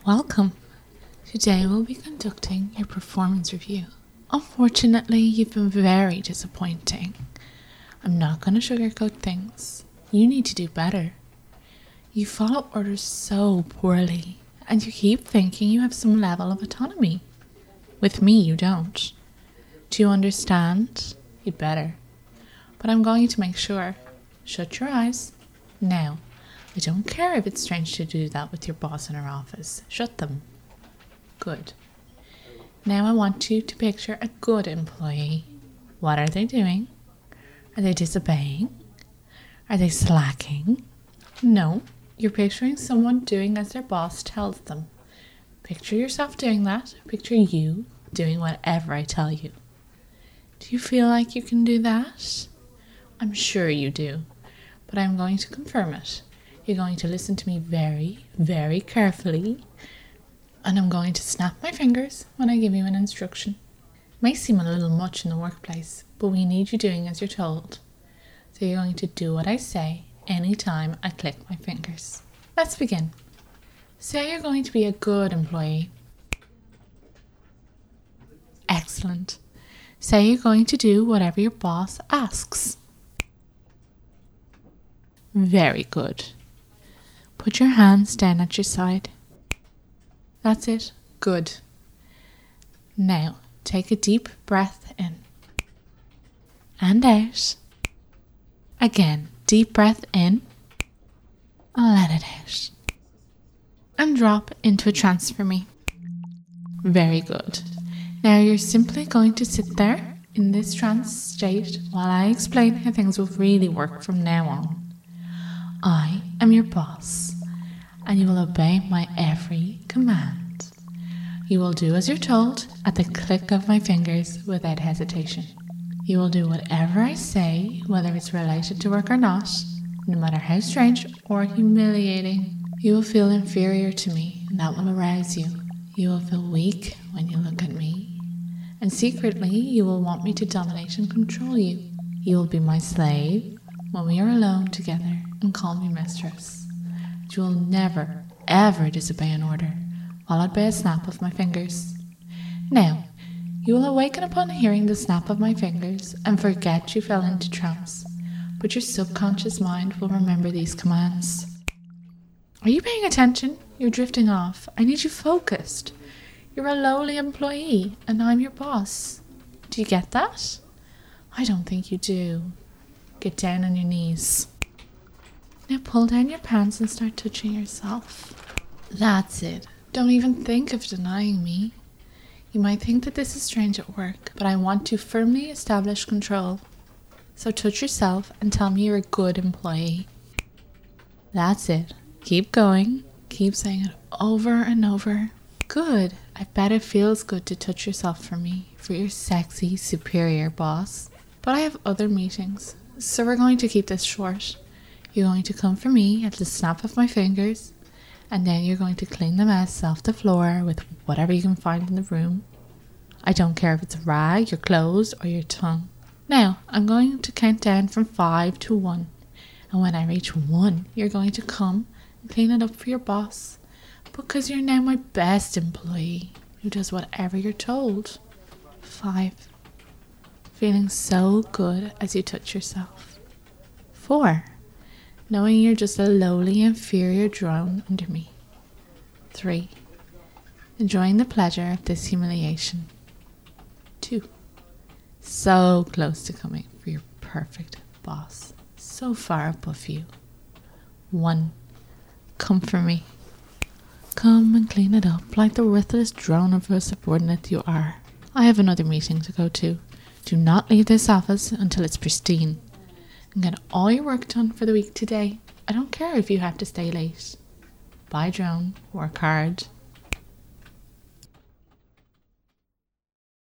Welcome. Today we'll be conducting your performance review. Unfortunately, you've been very disappointing. I'm not going to sugarcoat things. You need to do better. You follow orders so poorly, and you keep thinking you have some level of autonomy. With me, you don't. Do you understand? You'd better. But I'm going to make sure. Shut your eyes. Now, I don't care if it's strange to do that with your boss in her office. Shut them. Good. Now I want you to picture a good employee. What are they doing? Are they disobeying? Are they slacking? No, you're picturing someone doing as their boss tells them. Picture yourself doing that. Picture you doing whatever I tell you. Do you feel like you can do that? I'm sure you do, but I'm going to confirm it. You're going to listen to me very, very carefully, and I'm going to snap my fingers when I give you an instruction. It may seem a little much in the workplace, but we need you doing as you're told. So you're going to do what I say anytime I click my fingers. Let's begin. Say you're going to be a good employee. Excellent. Say you're going to do whatever your boss asks. Very good. Put your hands down at your side. That's it. Good. Now, take a deep breath in. And out. Again, deep breath in. And let it out. And drop into a trance for me. Very good. Now you're simply going to sit there in this trance state while I explain how things will really work from now on. I am your boss, and you will obey my every command. You will do as you're told at the click of my fingers without hesitation. You will do whatever I say, whether it's related to work or not, no matter how strange or humiliating. You will feel inferior to me, and that will arouse you. You will feel weak when you look at me, and secretly you will want me to dominate and control you. You will be my slave when we are alone together and call me mistress. But you will never, ever disobey an order, followed by a snap of my fingers. Now, you will awaken upon hearing the snap of my fingers and forget you fell into trance, but your subconscious mind will remember these commands. Are you paying attention? You're drifting off. I need you focused. You're a lowly employee, and I'm your boss. Do you get that? I don't think you do. Get down on your knees. Now pull down your pants and start touching yourself. That's it. Don't even think of denying me. You might think that this is strange at work, but I want to firmly establish control. So touch yourself and tell me you're a good employee. That's it. Keep going. Keep saying it over and over. Good. I bet it feels good to touch yourself for me, for your sexy, superior boss. But I have other meetings, so we're going to keep this short. You're going to come for me at the snap of my fingers, and then you're going to clean the mess off the floor with whatever you can find in the room. I don't care if it's a rag, your clothes, or your tongue. Now, I'm going to count down from 5 to 1, and when I reach 1, you're going to come and clean it up for your boss, because you're now my best employee who does whatever you're told. 5. Feeling so good as you touch yourself. 4. Knowing you're just a lowly, inferior drone under me. 3. Enjoying the pleasure of this humiliation. 2. So close to coming for your perfect boss. So far above you. 1. Come for me. Come and clean it up like the worthless drone of a subordinate you are. I have another meeting to go to. Do not leave this office until it's pristine. And get all your work done for the week today. I don't care if you have to stay late. Bye, drone. Work hard.